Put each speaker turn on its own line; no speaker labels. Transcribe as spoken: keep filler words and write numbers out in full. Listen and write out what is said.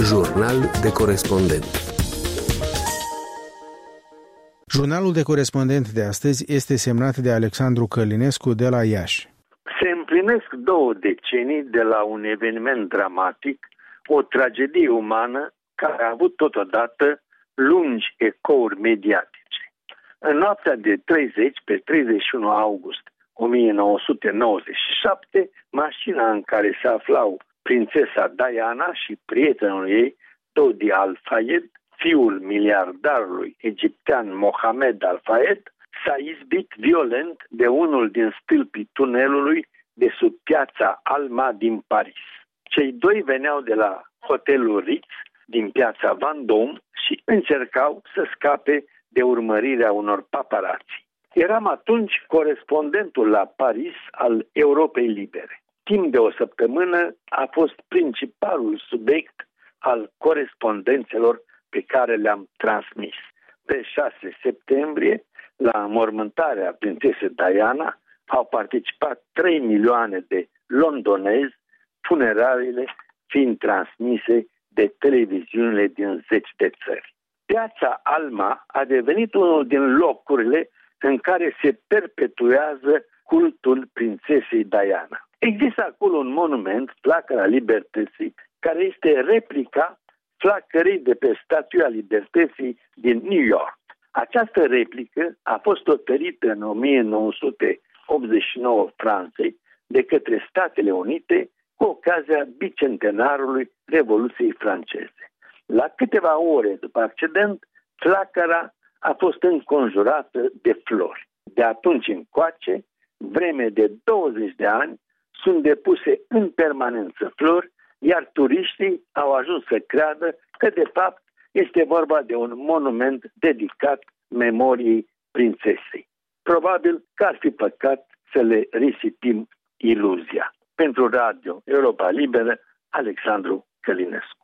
Jurnal de corespondent.
Jurnalul de corespondent de astăzi este semnat de Alexandru Călinescu de la Iași.
Se împlinesc două decenii de la un eveniment dramatic, o tragedie umană care a avut totodată lungi ecouri mediatice. În noaptea de treizeci pe treizeci și unu august o mie nouă sute nouăzeci și șapte, mașina în care se aflau prințesa Diana și prietenul ei, Dodi Al-Fayed, fiul miliardarului egiptean Mohamed Al-Fayed, s-a izbit violent de unul din stâlpii tunelului de sub piața Alma din Paris. Cei doi veneau de la hotelul Ritz din piața Vendôme și încercau să scape de urmărirea unor paparazzi. Eram atunci corespondentul la Paris al Europei Libere. Timp de o săptămână a fost principalul subiect al corespondențelor pe care le-am transmis. Pe șase septembrie, la înmormântarea prințesei Diana, au participat trei milioane de londonezi, funerariile fiind transmise de televiziunile din zeci de țări. Piața Alma a devenit unul din locurile în care se perpetuează cultul prințesei Diana. Există acolo un monument, Flacăra Libertății, care este replica flacării de pe Statuia Libertății din New York. Această replică a fost oferită în o mie nouă sute optzeci și nouă Franței de către Statele Unite cu ocazia bicentenarului Revoluției franceze. La câteva ore după accident, flacăra a fost înconjurată de flori. De atunci încoace, vreme de douăzeci de ani, sunt depuse în permanență flori, iar turiștii au ajuns să creadă că de fapt este vorba de un monument dedicat memoriei prințesei. Probabil că ar fi păcat să le risipim iluzia. Pentru Radio Europa Liberă, Alexandru Călinescu.